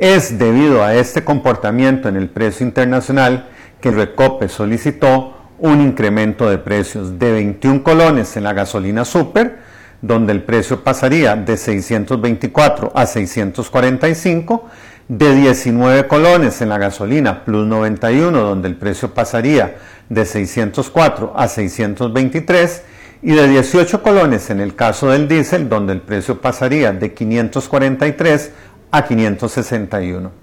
Es debido a este comportamiento en el precio internacional que el Recope solicitó un incremento de precios de 21 colones en la gasolina super, donde el precio pasaría de 624 a 645, de 19 colones en la gasolina Plus 91, donde el precio pasaría de 604 a 623, y de 18 colones en el caso del diésel, donde el precio pasaría de 543 a 561.